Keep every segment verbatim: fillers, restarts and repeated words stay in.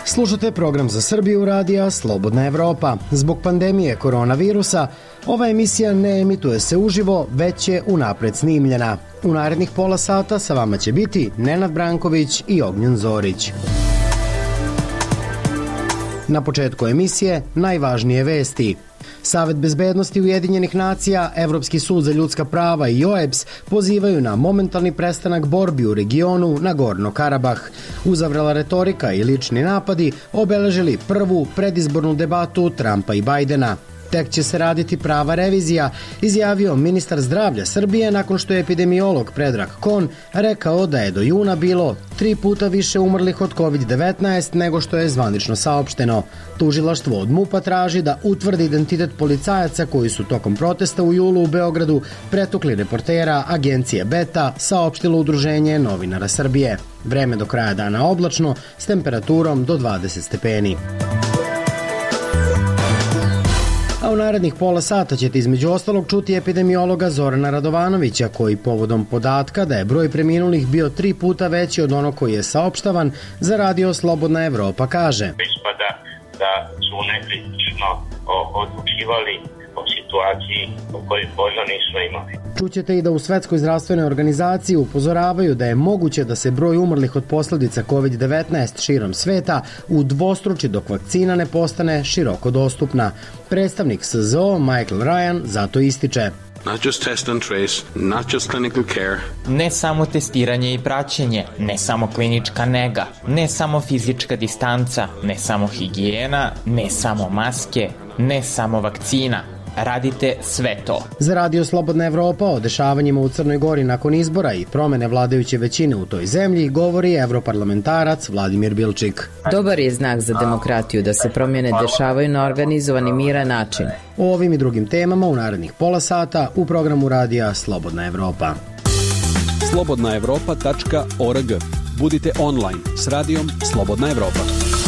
Slušate program za Srbiju radija Slobodna Evropa. Zbog pandemije koronavirusa, ova emisija ne emituje se uživo, već je unapred snimljena. U narednih pola sata sa vama će biti Nenad Branković i Ognjen Zorić. Na početku emisije najvažnije vesti. Savet bezbednosti Ujedinjenih nacija, Evropski sud za ljudska prava i O E B S pozivaju na momentalni prestanak borbi u regionu Nagorno-Karabah. Uzavrela retorika i lični napadi obeležili prvu predizbornu debatu Trumpa i Bajdena. Tek će se raditi prava revizija, izjavio ministar zdravlja Srbije nakon što je epidemiolog Predrag Kon rekao da je do juna bilo tri puta više umrlih od kovid devetnaest nego što je zvanično saopšteno. Tužilaštvo od MUP-a traži da utvrdi identitet policajaca koji su tokom protesta u julu u Beogradu pretukli reportera agencije Beta, saopštilo Udruženje novinara Srbije. Vreme do kraja dana oblačno s temperaturom do dvadeset stepeni. A u narednih pola sata ćete između ostalog čuti epidemiologa Zorana Radovanovića koji povodom podatka da je broj preminulih bio tri puta veći od onog koji je saopštavan za radio Slobodna Evropa kaže: Ispada da su nekritično odlučivali o situaciji o kojoj možda nisu imali. Čućete i da u Svetskoj zdravstvenoj organizaciji upozoravaju da je moguće da se broj umrlih od posledica kovid devetnaest širom sveta udvostruči dok vakcina ne postane široko dostupna. Predstavnik S Z O Michael Ryan zato ističe: Not just test and trace, not just clinical care. Ne samo testiranje i praćenje, ne samo klinička nega, ne samo fizička distanca, ne samo higijena, ne samo maske, ne samo vakcina. Radite sve to. Za radio Slobodna Evropa o dešavanjima u Crnoj Gori nakon izbora i promene vladajuće većine u toj zemlji govori evroparlamentarac Vladimir Bilčik. Dobar je znak za demokratiju da se promjene dešavaju na organizovan i miran način. O ovim i drugim temama u narednih pola sata u programu radija Slobodna Evropa. slobodna evropa tačka org. Budite online s radijom Slobodna Evropa.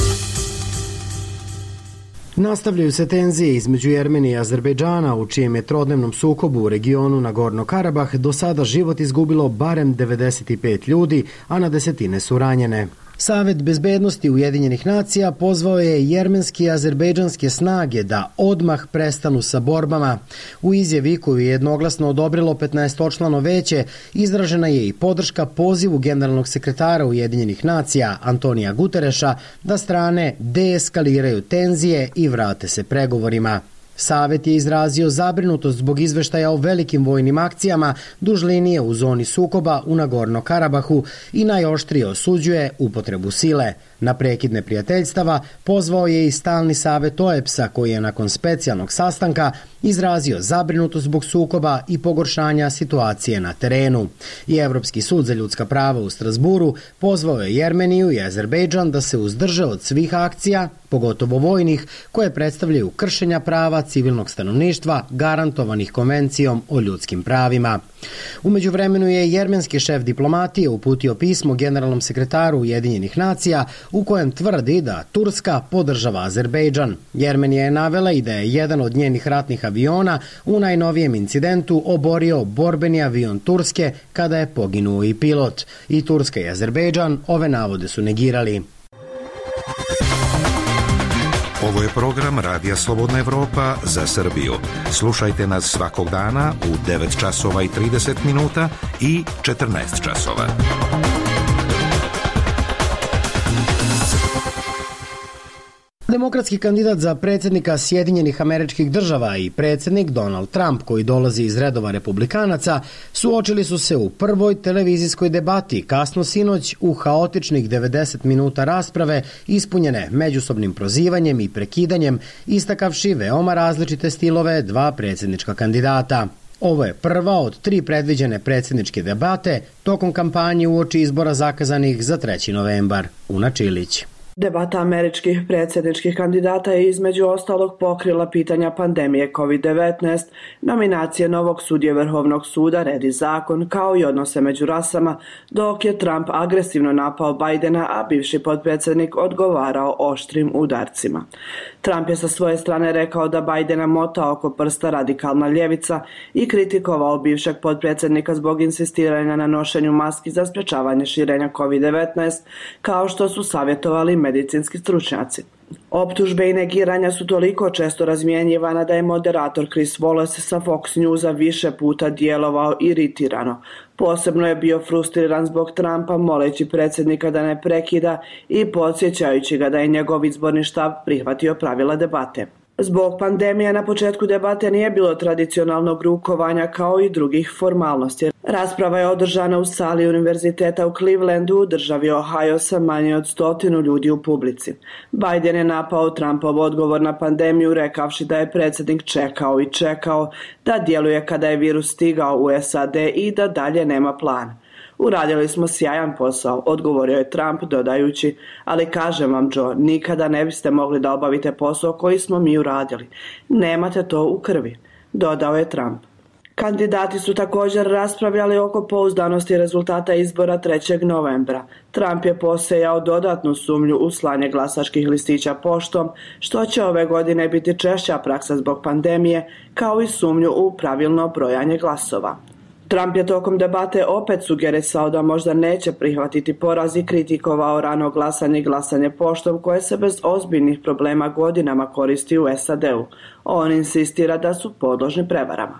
Nastavljaju se tenzije između Jermenije i Azerbejdžana, u čijem je trodnevnom sukobu u regionu Nagorno-Karabah do sada život izgubilo barem devedeset pet ljudi, a na desetine su ranjene. Savet bezbednosti Ujedinjenih nacija pozvao je jermenske i azerbejdžanske snage da odmah prestanu sa borbama. U izjavi koju je jednoglasno odobrilo petnaestočlano veće, izražena je i podrška pozivu generalnog sekretara Ujedinjenih nacija Antonija Gutereša da strane deeskaliraju tenzije i vrate se pregovorima. Savet je izrazio zabrinutost zbog izveštaja o velikim vojnim akcijama duž linije u zoni sukoba u Nagorno-Karabahu i najoštrije osuđuje upotrebu sile. Na prekid neprijateljstava pozvao je i stalni savet O E B S-a koji je nakon specijalnog sastanka izrazio zabrinutost zbog sukoba i pogoršanja situacije na terenu. I Evropski sud za ljudska prava u Strasburu pozvao je Jermeniju i Azerbejdžan da se uzdrže od svih akcija, pogotovo vojnih, koje predstavljaju kršenja prava civilnog stanovništva garantovanih konvencijom o ljudskim pravima. U međuvremenu je jermenski šef diplomatije uputio pismo generalnom sekretaru Ujedinjenih nacija u kojem tvrdi da Turska podržava Azerbejdžan. Jermenija je navela i da je jedan od njenih ratnih aviona u najnovijem incidentu oborio borbeni avion Turske kada je poginuo i pilot. I Turska i Azerbejdžan ove navode su negirali. Ovo je program Radija Slobodna Evropa za Srbiju. Slušajte nas svakog dana u devet časova i trideset minuta i četrnaest časova. Demokratski kandidat za predsjednika Sjedinjenih Američkih Država i predsjednik Donald Trump, koji dolazi iz redova republikanaca, suočili su se u prvoj televizijskoj debati kasno sinoć u haotičnih devedeset minuta rasprave ispunjene međusobnim prozivanjem i prekidanjem, istakavši veoma različite stilove dva predsjednička kandidata. Ovo je prva od tri predviđene predsjedničke debate tokom kampanje uoči izbora zakazanih za treći novembar. Una Čilić. Debata američkih predsjedničkih kandidata je između ostalog pokrila pitanja pandemije kovid devetnaest, nominacije novog sudije Vrhovnog suda, red i zakon, kao i odnose među rasama, dok je Trump agresivno napao Bajdena, a bivši potpredsjednik odgovarao oštrim udarcima. Trump je sa svoje strane rekao da Bajdena mota oko prsta radikalna ljevica i kritikovao bivšeg potpredsjednika zbog insistiranja na nošenju maski za sprečavanje širenja kovid devetnaest, kao što su savjetovali medicinski stručnjaci. Optužbe i negiranja su toliko često razmjenjivana da je moderator Chris Wallace sa Fox Newsa više puta djelovao iritirano. Posebno je bio frustriran zbog Trumpa, moleći predsjednika da ne prekida i podsjećajući ga da je njegov izborni štab prihvatio pravila debate. Zbog pandemije na početku debate nije bilo tradicionalnog rukovanja kao i drugih formalnosti. Rasprava je održana u sali univerziteta u Clevelandu u državi Ohio sa manje od stotinu ljudi u publici. Biden je napao Trumpov odgovor na pandemiju rekavši da je predsjednik čekao i čekao, da djeluje kada je virus stigao u S A D i da dalje nema plan. Uradili smo sjajan posao, odgovorio je Trump dodajući, ali kažem vam Joe, nikada ne biste mogli da obavite posao koji smo mi uradili. Nemate to u krvi, dodao je Trump. Kandidati su također raspravljali oko pouzdanosti rezultata izbora trećeg novembra. Trump je posejao dodatnu sumnju u slanje glasačkih listića poštom, što će ove godine biti češća praksa zbog pandemije, kao i sumnju u pravilno brojanje glasova. Trump je tokom debate opet sugerisao da možda neće prihvatiti poraz i kritikovao rano glasanje i glasanje poštom koje se bez ozbiljnih problema godinama koristi u S A D-u. On insistira da su podložni prevarama.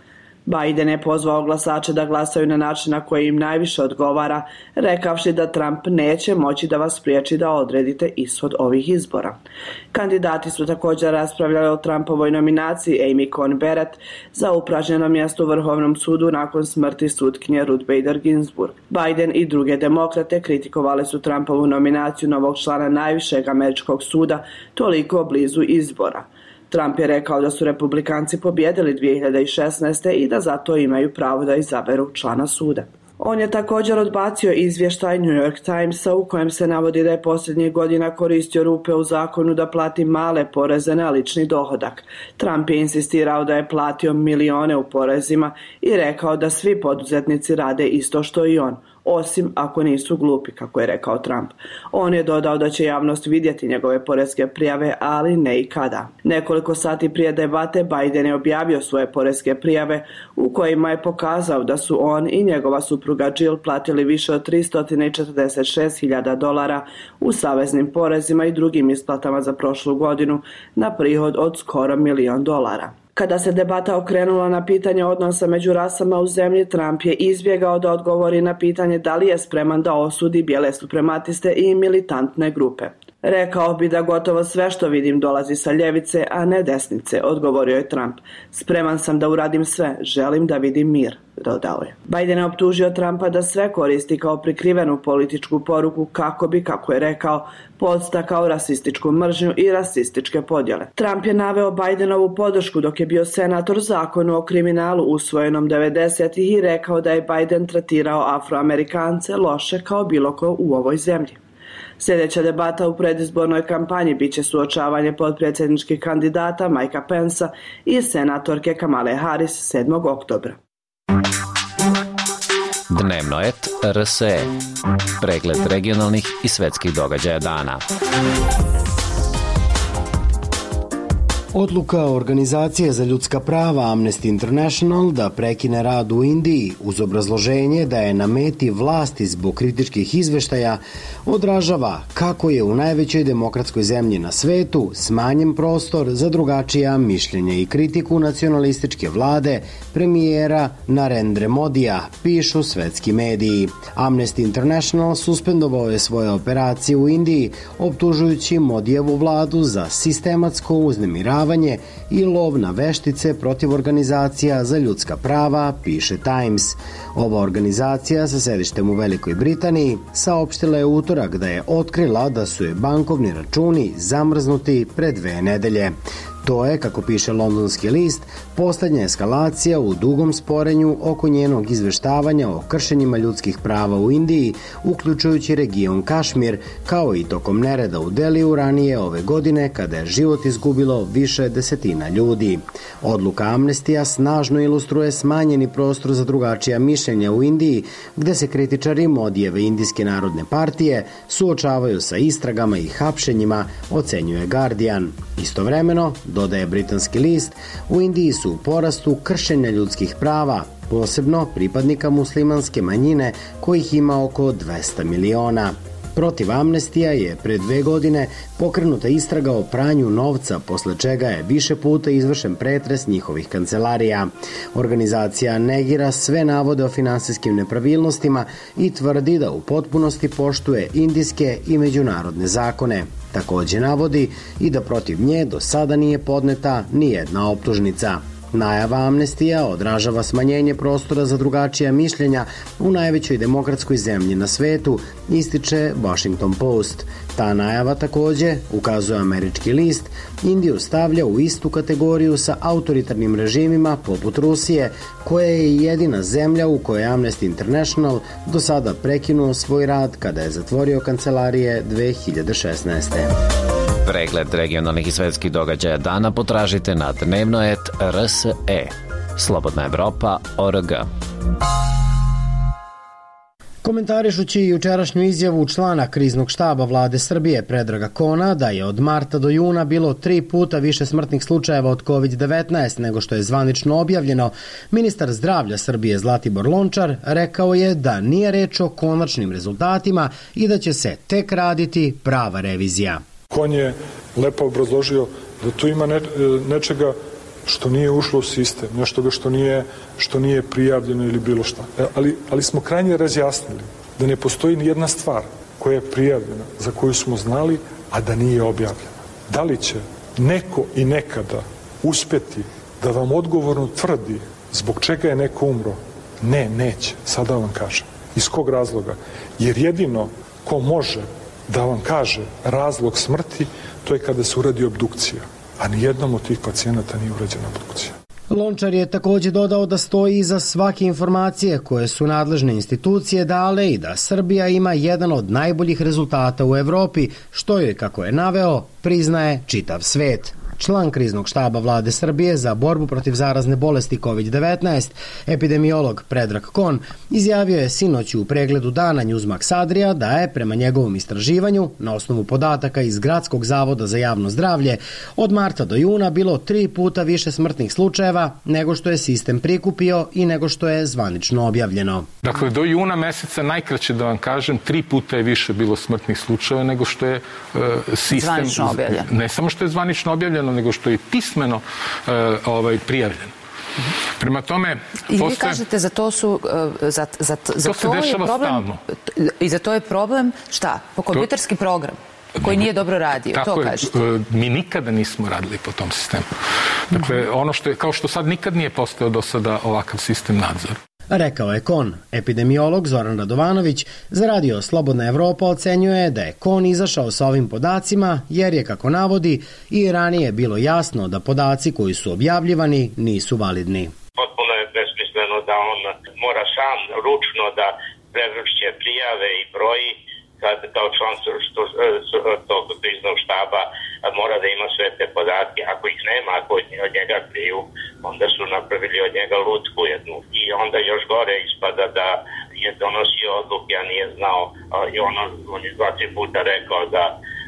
Biden je pozvao glasače da glasaju na način na koji im najviše odgovara, rekavši da Trump neće moći da vas spriječi da odredite ishod ovih izbora. Kandidati su također raspravljali o Trumpovoj nominaciji Amy Coney Barrett za upražnjeno mjesto u Vrhovnom sudu nakon smrti sutkinje Ruth Bader Ginsburg. Biden i druge demokrate kritikovali su Trumpovu nominaciju novog člana najvišeg američkog suda toliko blizu izbora. Trump je rekao da su republikanci pobjedili dvije hiljade šesnaeste. i da zato imaju pravo da izaberu člana suda. On je također odbacio izvještaj New York Timesa u kojem se navodi da je posljednjih godina koristio rupe u zakonu da plati male poreze na lični dohodak. Trump je insistirao da je platio milione u porezima i rekao da svi poduzetnici rade isto što i on, osim ako nisu glupi, kako je rekao Trump. On je dodao da će javnost vidjeti njegove poreske prijave, ali ne i kada. Nekoliko sati prije debate Biden je objavio svoje poreske prijave u kojima je pokazao da su on i njegova supruga Jill platili više od tristo četrdeset šest hiljada dolara u saveznim porezima i drugim isplatama za prošlu godinu na prihod od skoro milion dolara. Kada se debata okrenula na pitanje odnosa među rasama u zemlji, Trump je izbjegao da odgovori na pitanje da li je spreman da osudi bijele suprematiste i militantne grupe. Rekao bi da gotovo sve što vidim dolazi sa ljevice, a ne desnice, odgovorio je Trump. Spreman sam da uradim sve, želim da vidim mir, dodao je. Biden je optužio Trumpa da sve koristi kao prikrivenu političku poruku kako bi, kako je rekao, podstakao rasističku mržnju i rasističke podjele. Trump je naveo Bidenovu podršku dok je bio senator zakonu o kriminalu usvojenom devedesetih i rekao da je Biden tretirao Afroamerikance loše kao bilo ko u ovoj zemlji. Sljedeća debata u predizbornoj kampanji biće suočavanje potpredsjedničkih kandidata Mikea Pensa i senatorke Kamale Harris sedmog oktobra. Dnevno et R S E. Pregled regionalnih i svetskih događaja dana. Odluka Organizacije za ljudska prava Amnesty International da prekine rad u Indiji uz obrazloženje da je na meti vlasti zbog kritičkih izveštaja odražava kako je u najvećoj demokratskoj zemlji na svetu smanjen prostor za drugačija mišljenja i kritiku nacionalističke vlade premijera Narendra Modija, pišu svetski mediji. Amnesty International suspendovao je svoje operacije u Indiji, optužujući Modijevu vladu za sistematsko uznemiravanje i lov na veštice protiv organizacija za ljudska prava, piše Times. Ova organizacija sa sedištem u Velikoj Britaniji saopštila je utorak da je otkrila da su je bankovni računi zamrznuti pre dve nedelje. To je, kako piše londonski list, posljednja eskalacija u dugom sporenju oko njenog izveštavanja o kršenjima ljudskih prava u Indiji, uključujući region Kašmir, kao i tokom nereda u Deliju ranije ove godine, kada je život izgubilo više desetina ljudi. Odluka Amnestija snažno ilustruje smanjeni prostor za drugačija mišljenja u Indiji, gde se kritičari Modijeve Indijske narodne partije suočavaju sa istragama i hapšenjima, ocenjuje Guardian. Istovremeno, dodaje britanski list, u Indiji su u porastu kršenja ljudskih prava, posebno pripadnika muslimanske manjine kojih ima oko dvesta miliona. Protiv Amnestija je pre dve godine pokrenuta istraga o pranju novca, posle čega je više puta izvršen pretres njihovih kancelarija. Organizacija negira sve navode o finansijskim nepravilnostima i tvrdi da u potpunosti poštuje indijske i međunarodne zakone. Takođe navodi i da protiv nje do sada nije podneta ni jedna optužnica. Najava Amnestija odražava smanjenje prostora za drugačija mišljenja u najvećoj demokratskoj zemlji na svetu, ističe Washington Post. Ta najava takođe, ukazuje američki list, Indiju stavlja u istu kategoriju sa autoritarnim režimima poput Rusije, koja je jedina zemlja u kojoj Amnesty International do sada prekinuo svoj rad kada je zatvorio kancelarije dve hiljade šesnaeste. Pregled regionalnih i svetskih događaja dana potražite na dnevnoet R S E. Slobodna Evropa O R G. Komentarišući jučerašnju izjavu člana kriznog štaba vlade Srbije Predraga Kona da je od marta do juna bilo tri puta više smrtnih slučajeva od kovid devetnaest nego što je zvanično objavljeno, ministar zdravlja Srbije Zlatibor Lončar rekao je da nije reč o konačnim rezultatima i da će se tek raditi prava revizija. Kon je lepo obrazložio da tu ima ne, nečega što nije ušlo u sistem, nešto što nije, što nije prijavljeno ili bilo šta. Ali, ali smo krajnje razjasnili da ne postoji ni jedna stvar koja je prijavljena, za koju smo znali, a da nije objavljena. Da li će neko i nekada uspeti da vam odgovorno tvrdi zbog čega je neko umro? Ne, neće. Sada vam kažem. Iz kog razloga? Jer jedino ko može da vam kaže razlog smrti, to je kada se uradi obdukcija. A nijednom od tih pacijenata nije urađena obdukcija. Lončar je takođe dodao da stoji iza svake informacije koje su nadležne institucije dale i da Srbija ima jedan od najboljih rezultata u Evropi, što je, kako je naveo, priznaje čitav svet. Član kriznog štaba vlade Srbije za borbu protiv zarazne bolesti kovid devetnaest, epidemiolog Predrag Kon, izjavio je sinoć u pregledu dana Newsmax Adria da je, prema njegovom istraživanju, na osnovu podataka iz Gradskog zavoda za javno zdravlje, od marta do juna bilo tri puta više smrtnih slučajeva nego što je sistem prikupio i nego što je zvanično objavljeno. Dakle, do juna meseca, najkraće da vam kažem, tri puta je više bilo smrtnih slučajeva nego što je uh, sistem... Zvanično objavljeno. Ne samo što je zvanično objavljeno, nego što je pismeno uh, ovaj, prijavljeno. Prema tome... I postoje... vi kažete za to su... Uh, za, za, za to se to dešava problem, stalno. I za to je problem šta? Po kompjuterski to... program koji nije dobro radio, tako to je, kažete. Mi nikada nismo radili po tom sistemu. Dakle, ono što je, kao što sad nikad nije postao do sada ovakav sistem nadzora. Rekao je Kon. Epidemiolog Zoran Radovanović za radio Slobodna Evropa ocenjuje da je Kon izašao sa ovim podacima jer je, kako navodi, i ranije bilo jasno da podaci koji su objavljivani nisu validni. Potpuno je besmisleno da on mora sam ručno da prevršće prijave i broji, kad kao član tog kriznog štaba mora da ima sve te podatke. Ako ih nema, ako od njega kriju, onda su napravili od njega lutku jednu. I onda još gore ispada da je donosio odluke, a nije znao. I ono, on je dva, tri puta rekao da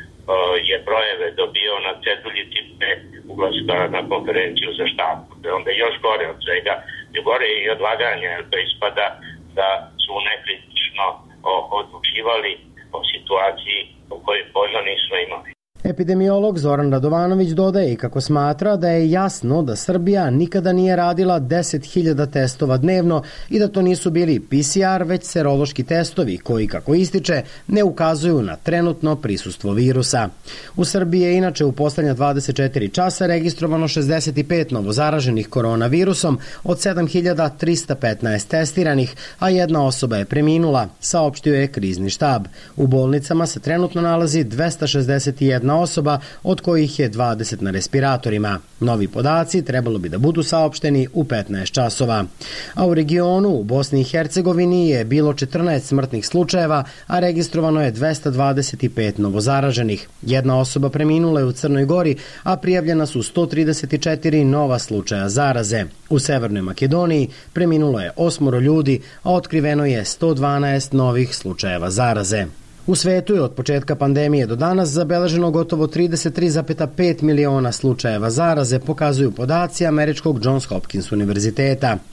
je brojeve dobio na ceduljici pre ulaska na konferenciju za štab. Onda još gore od svega, gore je i odlaganje, to ispada da su nekritično odlučivali o situaciji u kojoj možda nismo imali. Epidemiolog Zoran Radovanović dodaje i kako smatra da je jasno da Srbija nikada nije radila deset hiljada testova dnevno i da to nisu bili P C R, već serološki testovi koji, kako ističe, ne ukazuju na trenutno prisustvo virusa. U Srbiji je inače u poslednja dvadeset četiri časa registrovano šezdeset pet novozaraženih koronavirusom od sedam hiljada trista petnaest testiranih, a jedna osoba je preminula, saopštio je krizni štab. U bolnicama se trenutno nalazi dvesta šezdeset jedna osoba, od kojih je dvadeset na respiratorima. Novi podaci trebalo bi da budu saopšteni u petnaest časova. A u regionu, u Bosni i Hercegovini, je bilo četrnaest smrtnih slučajeva, a registrovano je dvesta dvadeset pet novozaraženih. Jedna osoba preminula je u Crnoj Gori, a prijavljena su sto trideset četiri nova slučaja zaraze. U Severnoj Makedoniji preminulo je osmoro ljudi, a otkriveno je sto dvanaest novih slučajeva zaraze. U svetu je od početka pandemije do danas zabeleženo gotovo trideset tri zarez pet miliona slučajeva zaraze, pokazuju podaci američkog Johns Hopkins univerziteta.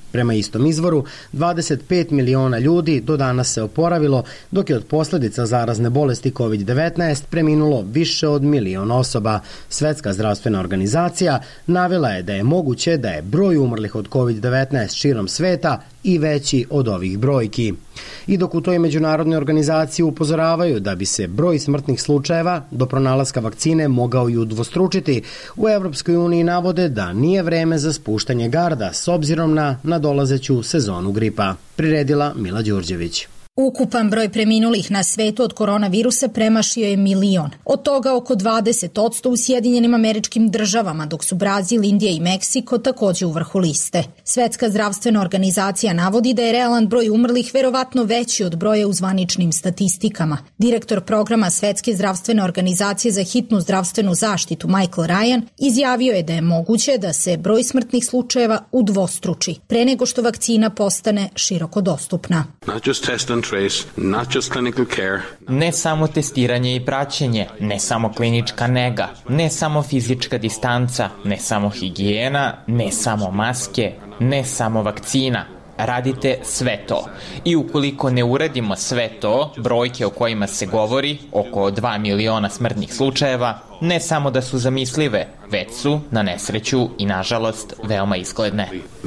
Prema istom izvoru, dvadeset pet miliona ljudi do danas se oporavilo, dok je od posljedica zarazne bolesti kovid devetnaest preminulo više od milion osoba. Svetska zdravstvena organizacija navela je da je moguće da je broj umrlih od kovid devetnaest širom sveta i veći od ovih brojki. I dok u toj međunarodnoj organizaciji upozoravaju da bi se broj smrtnih slučajeva do pronalaska vakcine mogao i udvostručiti, u Evropskoj uniji navode da nije vreme za spuštanje garda s obzirom na nadolazeću sezonu gripa. Priredila Mila Đurđević. Ukupan broj preminulih na svetu od koronavirusa premašio je milion. Od toga oko dvadeset posto u Sjedinjenim Američkim Državama, dok su Brazil, Indija i Meksiko takođe u vrhu liste. Svetska zdravstvena organizacija navodi da je realan broj umrlih verovatno veći od broja u zvaničnim statistikama. Direktor programa Svetske zdravstvene organizacije za hitnu zdravstvenu zaštitu Michael Ryan izjavio je da je moguće da se broj smrtnih slučajeva udvostruči pre nego što vakcina postane široko dostupna. Not just test and trace, not just clinical care. Ne samo testiranje i praćenje, ne samo klinička nega, ne samo fizička distanca, ne samo higijena, ne samo maske, ne samo vakcina. Radite sve to. I ukoliko ne uradimo sve to, brojke o kojima se govori, oko dva miliona smrtnih slučajeva, ne samo da su zamislive, već su, na nesreću i nažalost, veoma izgledne.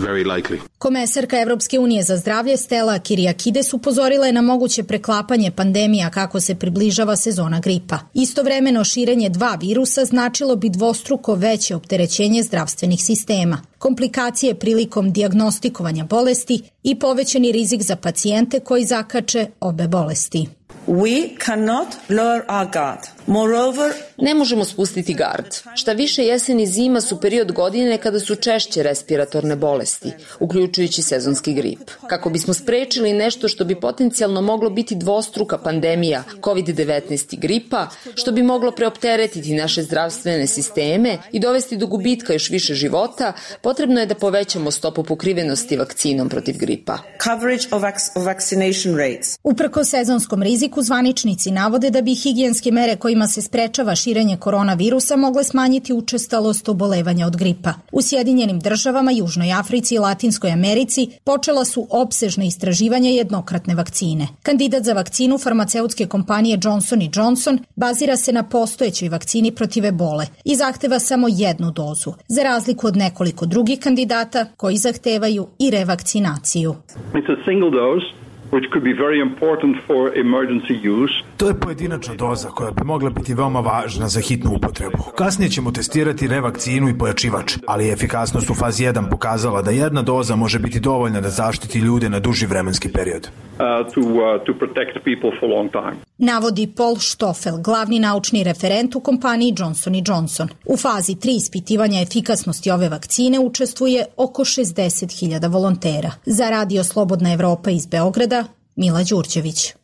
Komesarka Evropske unije za zdravlje Stella Kyriakides upozorila je na moguće preklapanje pandemija kako se približava sezona gripa. Istovremeno širenje dva virusa značilo bi dvostruko veće opterećenje zdravstvenih sistema, komplikacije prilikom dijagnostikovanja bolesti i povećani rizik za pacijente koji zakače obe bolesti. We cannot lower our guard. Moreover, ne možemo spustiti gard. Šta više, jesen i zima su period godine kada su češće respiratorne bolesti, uključujući sezonski grip. Kako bismo sprečili nešto što bi potencijalno moglo biti dvostruka pandemija kovid devetnaest i gripa, što bi moglo preopteretiti naše zdravstvene sisteme i dovesti do gubitka još više života, potrebno je da povećamo stopu pokrivenosti vakcinom protiv gripa. Coverage of vaccination rates. Uprko sezonskom riziku, zvaničnici navode da bi higijenske mere kojima se sprečava širenje koronavirusa mogle smanjiti učestalost obolevanja od gripa. U Sjedinjenim Državama, Južnoj Africi i Latinskoj Americi počela su opsežna istraživanja jednokratne vakcine. Kandidat za vakcinu farmaceutske kompanije Johnson and Johnson bazira se na postojećoj vakcini protiv ebole i zahteva samo jednu dozu, za razliku od nekoliko drugih kandidata koji zahtevaju i revakcinaciju. It's a single dose which could be very important for emergency use. To je pojedinačna doza koja bi mogla biti veoma važna za hitnu upotrebu. Kasnije ćemo testirati revakcinu i pojačivač, ali je efikasnost u fazi jedan pokazala da jedna doza može biti dovoljna da zaštiti ljude na duži vremenski period. Uh, to, uh, to protect people for long time. Navodi Paul Stoffel, glavni naučni referent u kompaniji Johnson and Johnson. U fazi tri ispitivanja efikasnosti ove vakcine učestvuje oko šezdeset hiljada volontera. Za Radio Slobodna Evropa iz Beograda, Mila Đurđević.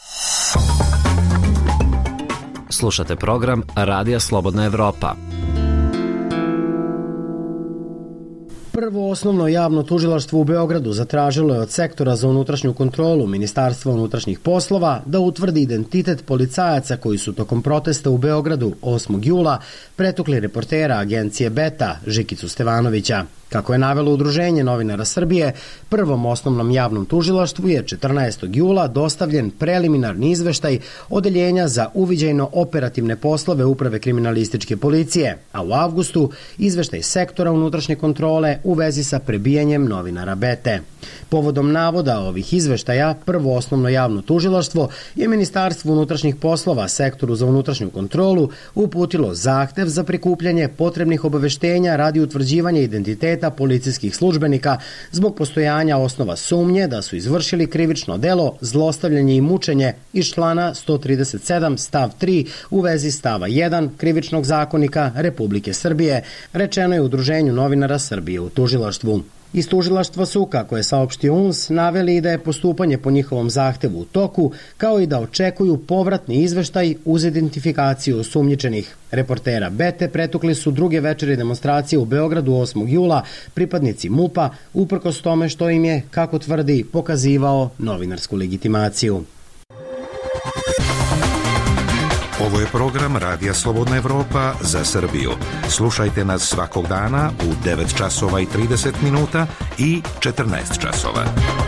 Slušate program Radija Slobodna Evropa. Prvo osnovno javno tužilaštvo u Beogradu zatražilo je od sektora za unutrašnju kontrolu Ministarstva unutrašnjih poslova da utvrdi identitet policajaca koji su tokom protesta u Beogradu osmog jula pretukli reportera agencije Beta Žikicu Stevanovića. Kako je navelo Udruženje novinara Srbije, prvom osnovnom javnom tužilaštvu je četrnaestog jula dostavljen preliminarni izveštaj Odeljenja za uviđajno operativne poslove Uprave kriminalističke policije, a u avgustu izveštaj sektora unutrašnje kontrole u vezi sa prebijanjem novinara Bete. Povodom navoda ovih izveštaja, prvo osnovno javno tužilaštvo je Ministarstvo unutrašnjih poslova sektoru za unutrašnju kontrolu uputilo zahtev za prikupljanje potrebnih obaveštenja radi utvrđivanja identiteta policijskih službenika zbog postojanja osnova sumnje da su izvršili krivično delo zlostavljanje i mučenje iz člana sto trideset sedam stav tri u vezi stava jedan Krivičnog zakonika Republike Srbije, rečeno je Udruženju novinara Srbije u tužilaštvu. Iz tužilaštva su, kako je saopštio U N S, naveli da je postupanje po njihovom zahtevu u toku, kao i da očekuju povratni izveštaj uz identifikaciju osumnjičenih. Reportera Bete pretukli su druge večeri demonstracije u Beogradu osmog jula pripadnici MUP-a, uprkos tome što im je, kako tvrdi, pokazivao novinarsku legitimaciju. Ovo je program Radija Slobodna Evropa za Srbiju. Slušajte nas svakog dana u devet časova i trideset minuta i četrnaest časova.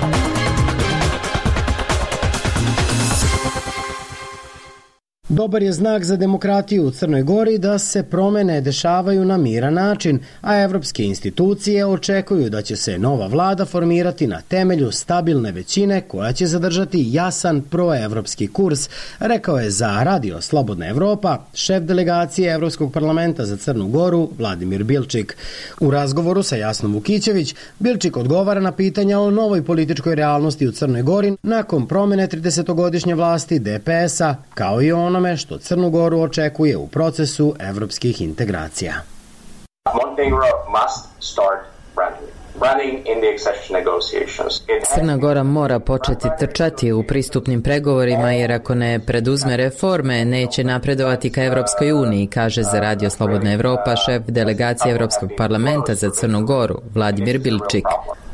Dobar je znak za demokratiju u Crnoj Gori da se promene dešavaju na miran način, a evropske institucije očekuju da će se nova vlada formirati na temelju stabilne većine koja će zadržati jasan proevropski kurs, rekao je za Radio Slobodna Evropa šef delegacije Evropskog parlamenta za Crnu Goru Vladimir Bilčik. U razgovoru sa Jasnom Vukićević, Bilčik odgovara na pitanja o novoj političkoj realnosti u Crnoj Gori nakon promene tridesetogodišnje vlasti D P S-a, kao i onome što Crnu Goru očekuje u procesu evropskih integracija. Montenegro must start running. Running in the accession negotiations. Crna Gora mora početi trčati u pristupnim pregovorima jer ako ne preduzme reforme neće napredovati ka Evropskoj uniji, kaže za Radio Slobodna Evropa šef delegacije Evropskog parlamenta za Crnu Goru Vladimir Bilčik.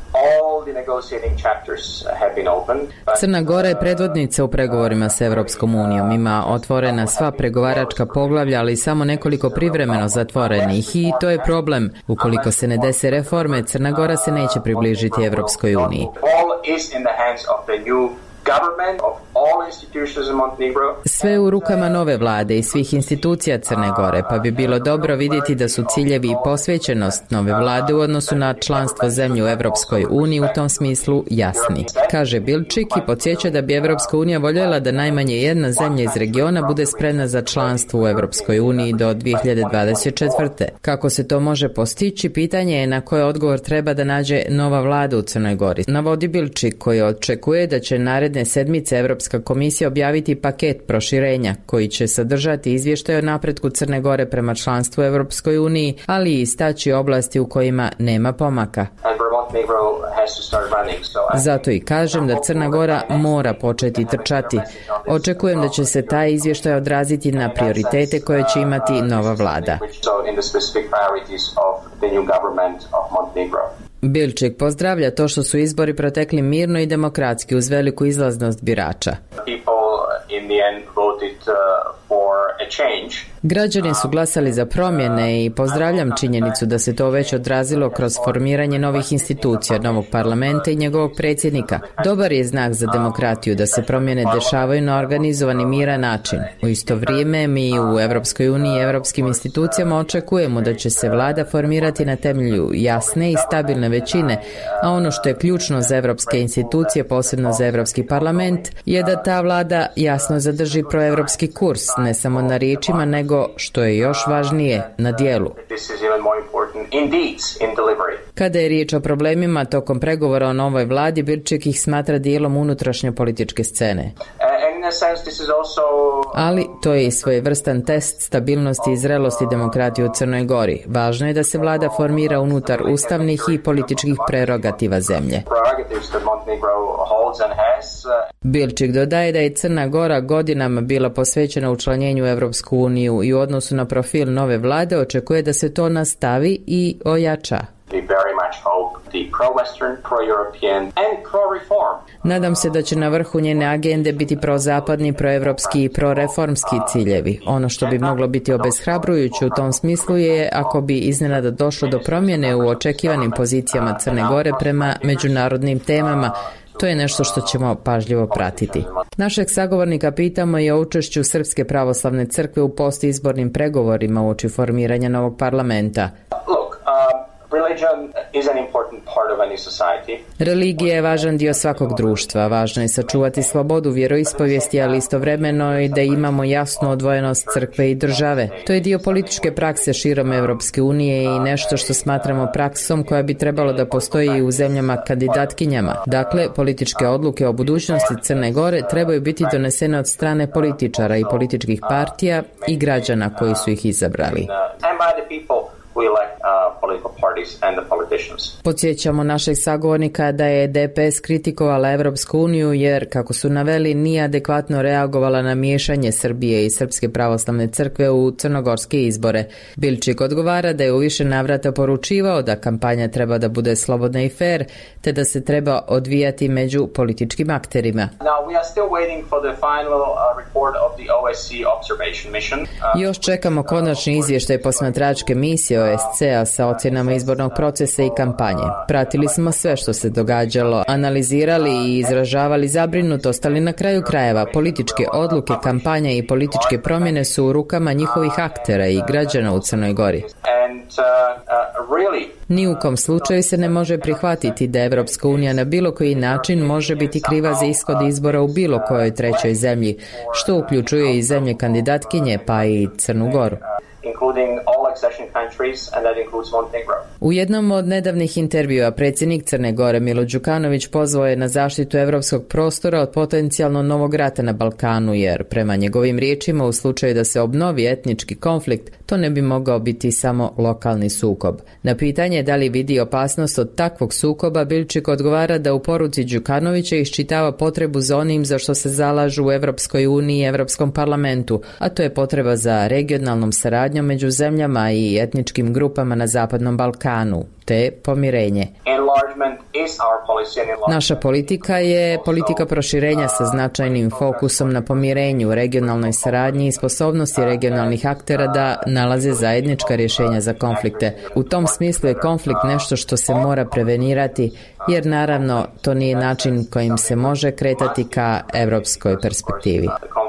Crna Gora je predvodnica u pregovorima s Evropskom unijom. Ima otvorena sva pregovaračka poglavlja, ali samo nekoliko privremeno zatvorenih i to je problem. Ukoliko se ne dese reforme, Crna Gora se neće približiti Evropskoj uniji. Sve u rukama nove vlade i svih institucija Crne Gore, pa bi bilo dobro vidjeti da su ciljevi i posvećenost nove vlade u odnosu na članstvo zemlje u Evropskoj uniji u tom smislu jasni. Kaže Bilčik i podsjeća da bi Evropska unija voljela da najmanje jedna zemlja iz regiona bude spremna za članstvo u Evropskoj uniji do dvije hiljade dvadeset četvrte. Kako se to može postići, pitanje je na koje odgovor treba da nađe nova vlada u Crnoj Gori. Navodi Bilčik koji očekuje da će naredne sedmice Evropska komisija objaviti paket proširenja koji će sadržati izvještaj o napretku Crne Gore prema članstvu u Evropskoj uniji, ali i istaći oblasti u kojima nema pomaka. Zato i kažem da Crna Gora mora početi trčati. Očekujem da će se taj izvještaj odraziti na prioritete koje će imati nova vlada. Bilčik pozdravlja to što su izbori protekli mirno i demokratski uz veliku izlaznost birača. Građani su glasali za promjene i pozdravljam činjenicu da se to već odrazilo kroz formiranje novih institucija, novog parlamenta i njegovog predsjednika. Dobar je znak za demokratiju da se promjene dešavaju na organizovani miran način. U isto vrijeme mi u Evropskoj uniji i evropskim institucijama očekujemo da će se vlada formirati na temelju jasne i stabilne većine, a ono što je ključno za evropske institucije, posebno za Evropski parlament, je da ta vlada jasno zadrži proevropski kurs, ne samo na riječima, nego što je još važnije, na dijelu. Kada je riječ o problemima tokom pregovora o novoj vladi, Bilčik ih smatra dijelom unutrašnje političke scene. Ali to je i svojevrstan test stabilnosti i zrelosti demokratije u Crnoj Gori. Važno je da se vlada formira unutar ustavnih i političkih prerogativa zemlje. Bilčik dodaje da je Crna Gora godinama bila posvećena učlanjenju u Evropsku uniju i u odnosu na profil nove vlade očekuje da se to nastavi i ojača. Nadam se da će na vrhu njene agende biti prozapadni, proevropski i proreformski ciljevi. Ono što bi moglo biti obeshrabrujuće u tom smislu je ako bi iznenada došlo do promjene u očekivanim pozicijama Crne Gore prema međunarodnim temama. To je nešto što ćemo pažljivo pratiti. Našeg sagovornika pitamo i o učešću Srpske pravoslavne crkve u postizbornim pregovorima uoči formiranja novog parlamenta. Religija je važan dio svakog društva. Važno je sačuvati slobodu vjeroispovijesti, ali istovremeno i da imamo jasnu odvojenost crkve i države. To je dio političke prakse širom Evropske unije i nešto što smatramo praksom koja bi trebalo da postoji u zemljama kandidatkinjama. Dakle, političke odluke o budućnosti Crne Gore trebaju biti donesene od strane političara i političkih partija i građana koji su ih izabrali. to elect uh, political parties and the politicians. Podsjećamo našeg sagovornika da je D P S kritikovala Evropsku uniju jer, kako su naveli, nije adekvatno reagovala na miješanje Srbije i Srpske pravoslavne crkve u crnogorske izbore. Bilčik odgovara da je u više navrata poručivao da kampanja treba da bude slobodna i fair, te da se treba odvijati među političkim akterima. Now we are still waiting for the final uh, report of the O S C observation mission. Uh, Još čekamo konačni izvještaj posmatračke misije O S C-a sa ocjenama izbornog procesa i kampanje. Pratili smo sve što se događalo, analizirali i izražavali zabrinutost, ali na kraju krajeva političke odluke, kampanja i političke promjene su u rukama njihovih aktera i građana u Crnoj Gori. Ni u kom slučaju se ne može prihvatiti da Evropska unija na bilo koji način može biti kriva za ishod izbora u bilo kojoj trećoj zemlji, što uključuje i zemlje kandidatkinje, pa i Crnu Goru. U jednom od nedavnih intervjua predsjednik Crne Gore Milo Đukanović pozvao je na zaštitu evropskog prostora od potencijalno novog rata na Balkanu, jer prema njegovim riječima u slučaju da se obnovi etnički konflikt, to ne bi mogao biti samo lokalni sukob. Na pitanje da li vidi opasnost od takvog sukoba, Bilčik odgovara da u poruci Đukanovića iščitava potrebu za onim za što se zalažu u Evropskoj uniji i Evropskom parlamentu, a to je potreba za regionalnom saradnjom među zemljama i etničkim grupama na Zapadnom Balkanu, te pomirenje. Naša politika je politika proširenja sa značajnim fokusom na pomirenju, regionalnoj saradnji i sposobnosti regionalnih aktera da nalaze zajednička rješenja za konflikte. U tom smislu je konflikt nešto što se mora prevenirati, jer naravno to nije način kojim se može kretati ka evropskoj perspektivi.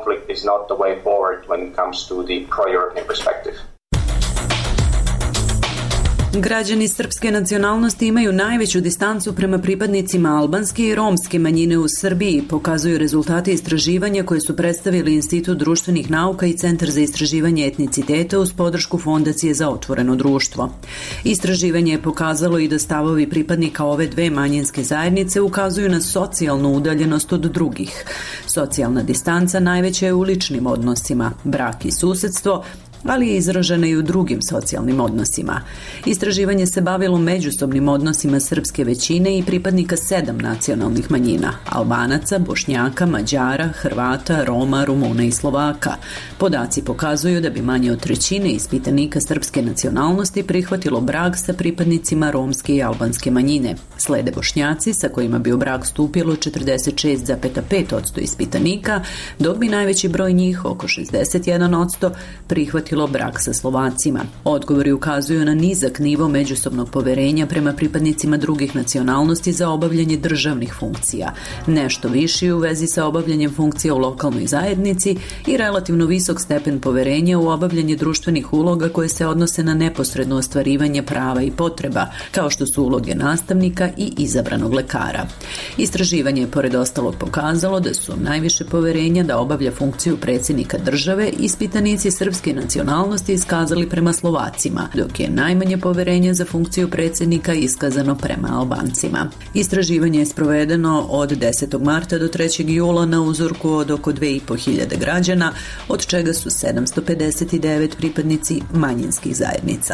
Građani srpske nacionalnosti imaju najveću distancu prema pripadnicima albanske i romske manjine u Srbiji, pokazuju rezultati istraživanja koje su predstavili Institut društvenih nauka i Centar za istraživanje etniciteta uz podršku Fondacije za otvoreno društvo. Istraživanje je pokazalo i da stavovi pripadnika ove dve manjinske zajednice ukazuju na socijalnu udaljenost od drugih. Socijalna distanca najveća je u ličnim odnosima, brak i susedstvo, ali je izražena i u drugim socijalnim odnosima. Istraživanje se bavilo međusobnim odnosima srpske većine i pripadnika sedam nacionalnih manjina: Albanaca, Bošnjaka, Mađara, Hrvata, Roma, Rumuna i Slovaka. Podaci pokazuju da bi manje od trećine ispitanika srpske nacionalnosti prihvatilo brak sa pripadnicima romske i albanske manjine. Slede Bošnjaci, sa kojima bi u brak stupilo četrdeset šest zarez pet posto ispitanika, dok bi najveći broj njih, oko šezdeset jedan posto, prihvatilo brak sa Slovacima. Odgovori ukazuju na nizak nivo međusobnog poverenja prema pripadnicima drugih nacionalnosti za obavljanje državnih funkcija, nešto viši u vezi sa obavljanjem funkcija u lokalnoj zajednici i relativno visok stepen poverenja u obavljanje društvenih uloga koje se odnose na neposredno ostvarivanje prava i potreba, kao što su uloge nastavnika i izabranog lekara. Istraživanje je pored ostalog pokazalo da su najviše poverenja da obavlja funkciju predsjednika države ispitanici srpske nacionalnosti iskazali prema Slovacima, dok je najmanje poverenja za funkciju predsjednika iskazano prema Albancima. Istraživanje je sprovedeno od desetog marta do trećeg jula na uzorku od oko dve i po hiljade građana, od čega su sedamsto pedeset devet pripadnici manjinskih zajednica.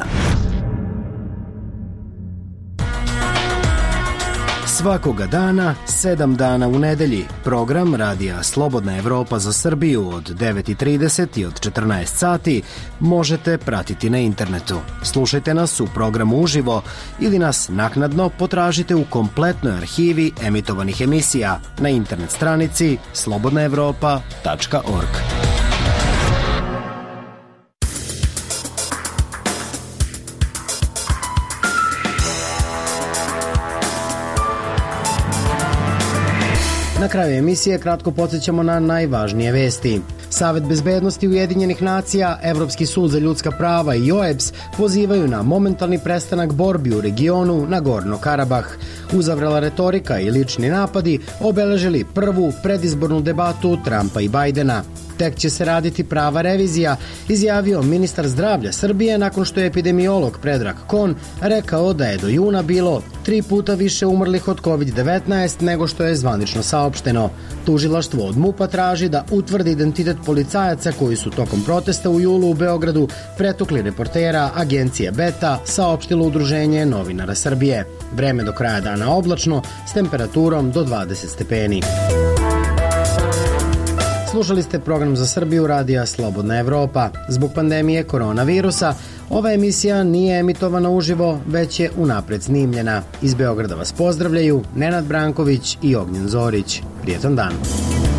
Svakoga dana, sedam dana u nedelji, program Radija Slobodna Evropa za Srbiju od devet i trideset i od četrnaest sati možete pratiti na internetu. Slušajte nas u programu uživo ili nas naknadno potražite u kompletnoj arhivi emitovanih emisija na internet stranici slobodna evropa tačka org. Na kraju emisije kratko podsjećamo na najvažnije vesti. Savet bezbednosti Ujedinjenih nacija, Evropski sud za ljudska prava i O E B S pozivaju na momentalni prestanak borbi u regionu Nagorno Karabah. Uzavrela retorika i lični napadi obeležili prvu predizbornu debatu Trumpa i Bajdena. Tek će se raditi prava revizija, izjavio ministar zdravlja Srbije nakon što je epidemiolog Predrag Kon rekao da je do juna bilo tri puta više umrlih od kovid devetnaest nego što je zvanično saopšteno. Tužilaštvo od MUP-a traži da utvrdi identitet policajaca koji su tokom protesta u julu u Beogradu pretukli reportera agencije Beta, saopštilo Udruženje novinara Srbije. Vreme do kraja dana oblačno s temperaturom do dvadeset stepeni. Slušali ste program za Srbiju radija Slobodna Evropa. Zbog pandemije koronavirusa, ova emisija nije emitovana uživo, već je unapred snimljena. Iz Beograda vas pozdravljaju Nenad Branković i Ognjen Zorić. Prijetan dan.